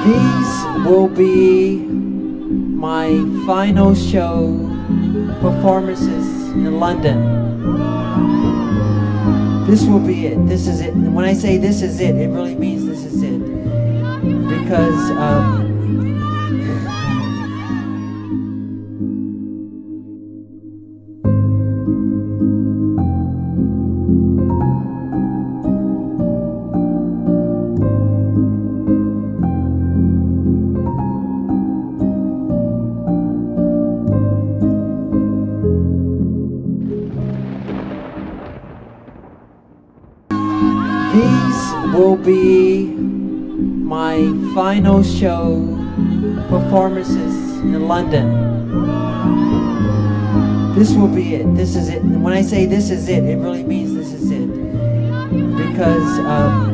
These will be my final show performances in London. This will be it. This is it. And when I say this is it, it really means this is it. Because these will be my final show performances in London. This will be it. This is it. And when I say this is it, it really means this is it. Because